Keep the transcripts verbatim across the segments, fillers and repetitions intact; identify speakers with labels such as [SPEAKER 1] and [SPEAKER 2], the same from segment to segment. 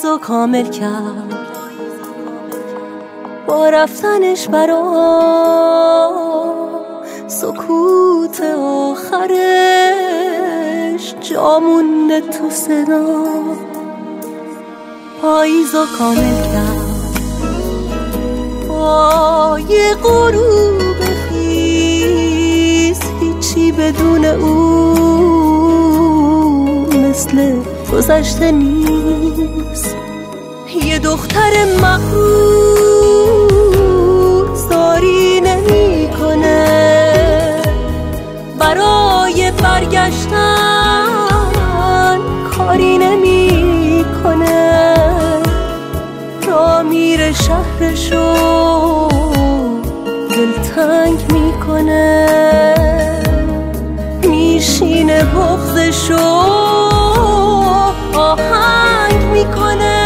[SPEAKER 1] پاییزو کامل کرد با رفتنش برا سکوت آخرش جا مونده تو صدا. پاییزو کامل کرد با یه غروب خیز، هیچی بدون او مثل گذشته نیست. یه دختر مغرور زاری نمی کنه، برای برگشتن کاری نمی کنه. را میره شهرشو دلتنگ میکنه، میشینه بغضشو آهنگ میکنه.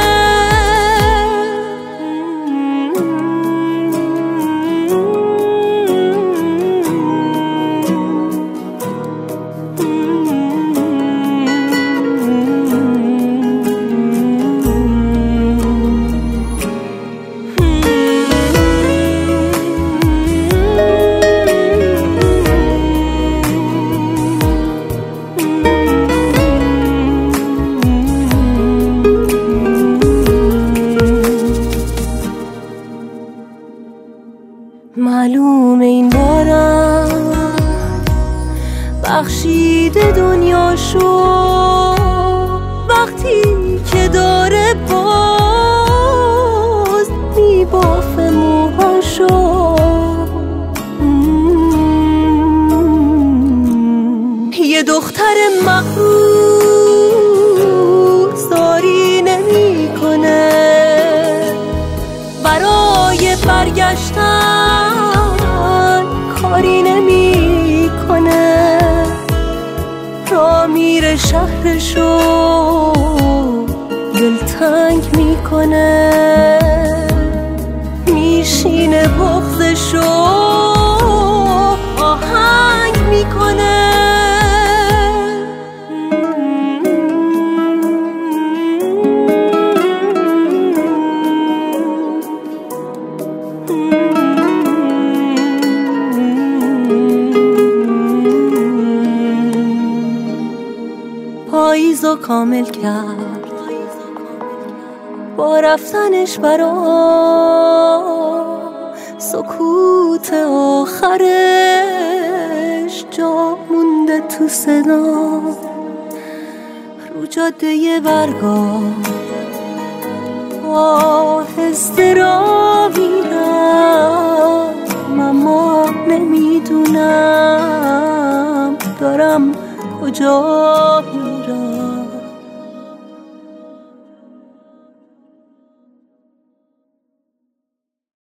[SPEAKER 1] معلومه این بارم بخشیده دنیاشو، وقتی که داره باز میبافه موهاشو. یه دختر مغرور زاری نمی کنه، برای برگشتن کاری نمی کنه. را میره شهرشو دلتنگ میکنه، میشینه بغضشو آهنگ میکنه. پاییزو کامل کرد با رفتنش برا سکوت آخرش جا مونده تو صدا. رو جاده برگاه آهسته را میرم، اما نمیدونم دارم کجا